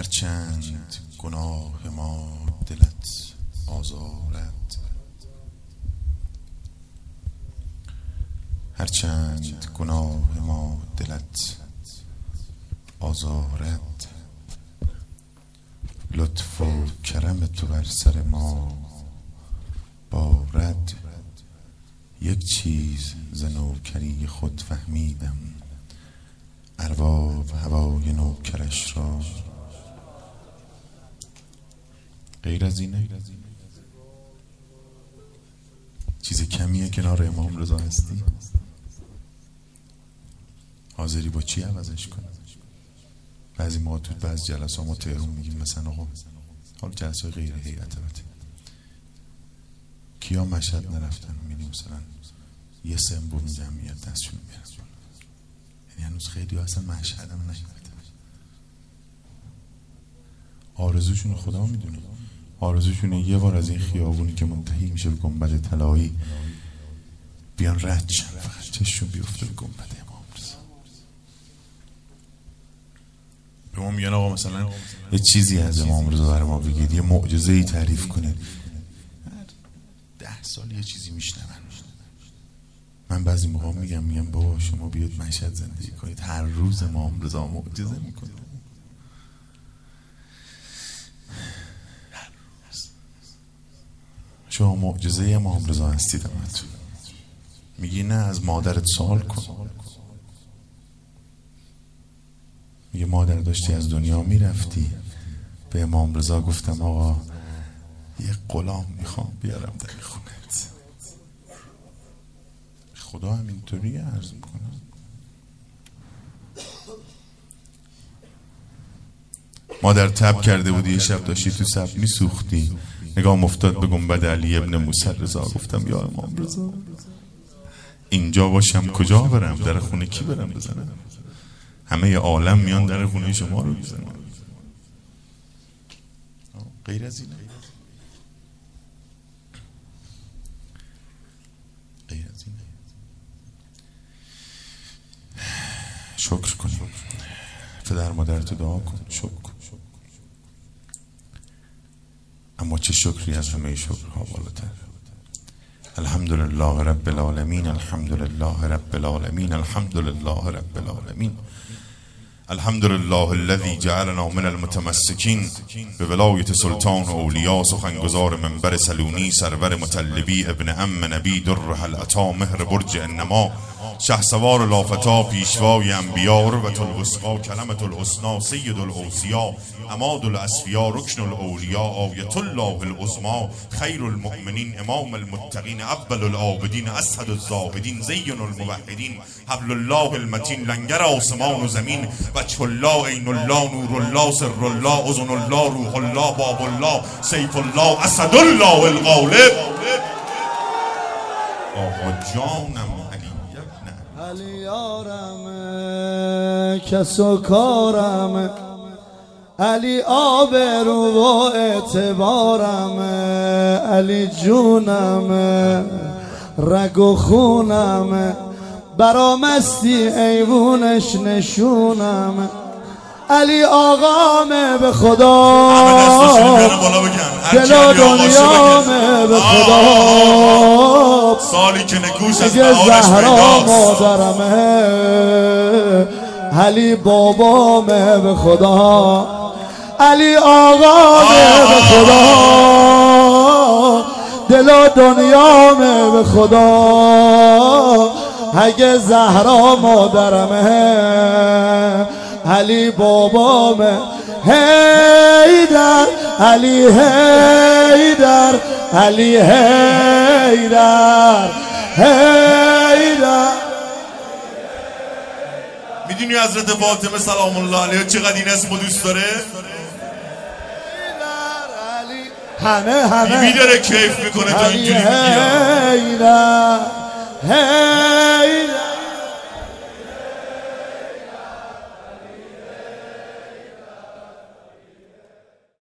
هرچند گناه ما دلت آزارد، هرچند گناه ما دلت آزارد، لطف و کرم تو بر سر ما بارد. یک چیز ز نوکری خود فهمیدم، ارباب هوای نوکرش را. غیر از اینه چیز کمیه کنار امام رضا هستی؟ حاضری با چی عوضش کنی؟ بعضی ما تو بعض جلسه ما تهران میگیم مثلا آقا حال جلسه غیر هیئت کیا مشهد نرفتن، میبینیم مثلا یه سمبول جمعیت دستشون میاد، یعنی هنوز خیلی اصلا مشهد هم نرفتن. آرزوشون خدا میدونه، آرزوشونه یه بار از این خیابونی که منتهی میشه به گنبد طلایی بیان رد شن، فقط چششون بیفته به گنبد امام رضا. به ما میگن آقا مثلا یه چیزی از امام رضا برای ما بگید، یه معجزه‌ای تعریف کنید. 10 سال یه چیزی میشنون. من بعضی موقع میگم بابا شما بیاید مشهد زندگی کنید، هر روز امام رضا معجزه میکنه. شما معجزه امام رضا هستید. همتون میگی نه از مادرت سوال کن. میگه مادر داشتی از دنیا میرفتی، به امام رضا گفتم آقا یه غلام میخوام بیارم در خونت. خدا همینطوری عرض میکنه. مادر تب کرده بودی، یه شب داشتی تو سب میسوختی، نگاه افتاد به گنبد علی ابن موسی رضا، گفتم یا امام رضا اینجا باشم کجا برم؟ در خونه کی برم بزنم؟ همه عالم میان در خونه شما رو بزنن. غیر از اینه، غیر از اینه. شکر کن، پدر مادرتو دعا کن، شکر کن. اما چه شکری از همه شکرها بالاتر. الحمدلله رب العالمین، الحمدلله رب العالمین، الحمدلله رب العالمین. الحمدلله الذي جعلنا من المتمسکین به ولایت سلطان اولیاء، سخنگزار منبر سلونی، سرور مطلبی، ابن عم نبی، در العطا، مهر برج انما، شهسوار لافتا، پیشوای انبیا، روة الوثقی، کلمة الحسنی، سید الاوصیا، عماد الاصفیا، رکن الاولیا، آیة الله العظمی، خیر المؤمنین، امام المتقین، اول العابدین، اسعد الزاهدین، زین الموحدین، حبل الله المتین، لنگر آسمان و زمین، وجه الله، عین الله، نور الله، سر الله، اذن الله، روح الله، باب الله، سیف الله، اسد الله الغالب. آقا جانم علی یارم، کس و کارم، علی آبرو و اعتبارم، علی جونم، رگ و خونم، برامستی ایوونش نشونم، علی آقامه به خدا، دل و دنیامه به خدا، سالی که نکوش از اگه بهارش زهرا پیداست، مادرمه، علی بابامه به خدا، علی آقامه به خدا، دل و دنیامه به خدا، اگه زهرا مادرمه، علی بابامه. هیدر علی، هیدر علی، هیدر هیدر. میدونی حضرت فاطمه سلام الله علیها چقدر این اسمو دوست داره؟ همه بیبی داره کیف میکنه تا اینجوری میگه هیدر هیدر.